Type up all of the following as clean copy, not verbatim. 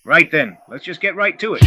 Right then, let's just get right to it.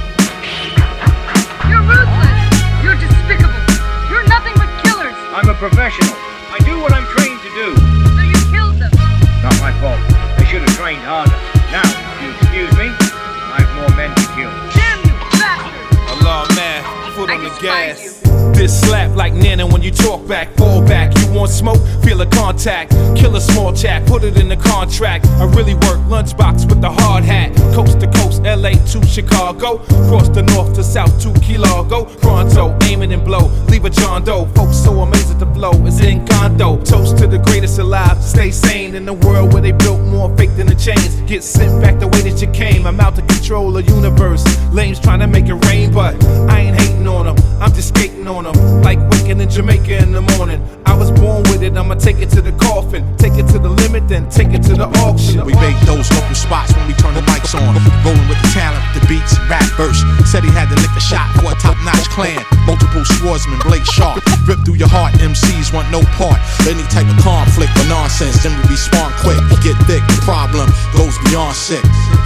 You're ruthless. You're despicable. You're nothing but killers. I'm a professional. I do what I'm trained to do. So you killed them. Not my fault. I should have trained harder. Now, if you excuse me, I've more men to kill. Damn you, bastard. Allah, man, foot on the despise gas. This slap like Nana when you talk back, fall back. You want smoke? Feel a contact. Kill a small chat, put it in the contract. I really work lunchbox with the hard hat. Coast to coast, LA to Chicago. Cross the north to south to Key Largo. Pronto, aim it and blow. Leave a John Doe. Folks so amazing the flow is in condo. Toast to the greatest alive. Stay sane in a world where they built more fake than the chains. Get sent back the way that you came. I'm out to control the universe. Lames trying to make it rain, but I ain't hating on them. I'm just skating on them. Like waking in Jamaica in the morning. I was born with it, I'ma take it to the coffin. Take it to the limit, then take it to the auction. We make those local spots when we turn the mics on. Rolling with the talent, the beats, rap verse. Said he had to lick a shot for a top-notch clan. Multiple swordsmen, blade sharp. Rip through your heart, MCs want no part. Any type of conflict or nonsense, then we respond quick. Get thick, the problem goes beyond sick.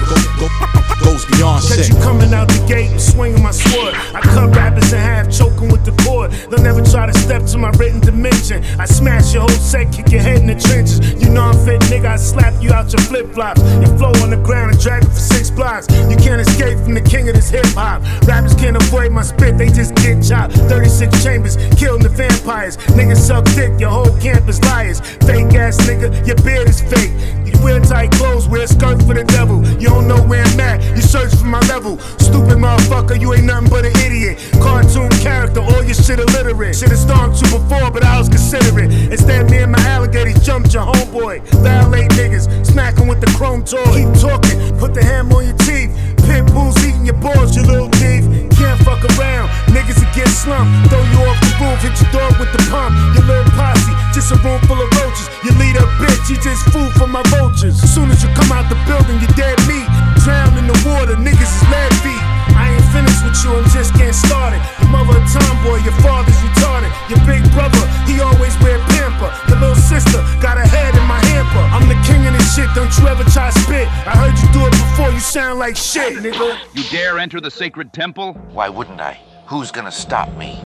Goes beyond sick. Catch you coming out the gate and swinging my sword. I cut rappers in half, choking with the cord. They'll never try to step to my written dimension. I smash your whole set, kick your head in the trenches. You know I'm fit, nigga, I slap you out your flip-flops. Your flow on the ground and drag it for 6 blocks. You can't escape from the king of this hip-hop. Rappers can't avoid my spit, they just get chopped. 36 chambers, killing the vampires. Niggas suck dick, your whole camp is liars. Fake ass nigga, your beard is fake. You wear tight clothes, wear a skirt for the devil. You don't know where I'm at, you search for my level. Stupid motherfucker, you ain't nothing but an idiot. Cartoon character, all your shit illiterate. Should've stormed you before, but I was considerate. Instead, me and my alligators jumped your homeboy. Violate niggas, smack 'em with the chrome toy. Keep talking, put the ham on your teeth. Pit bulls eating your balls, you little thief. Can't fuck around, niggas will get slumped. Throw you off the roof, hit your dog with the pump. Your little posse, just a room full of roaches. You lead a bitch, you just food for my vultures. As soon as you come out the building, you dead meat. Drowned in the water, niggas is lead feet. I ain't finished with you, I'm just getting started. Your mother a tomboy, your father's retarded. Your big brother, he always wear pamper. Your little sister got a head in my hamper. I'm the king of this shit, don't you ever try to spit. I heard you do it before, you sound like shit, nigga. You dare enter the sacred temple? Why wouldn't I? Who's gonna stop me?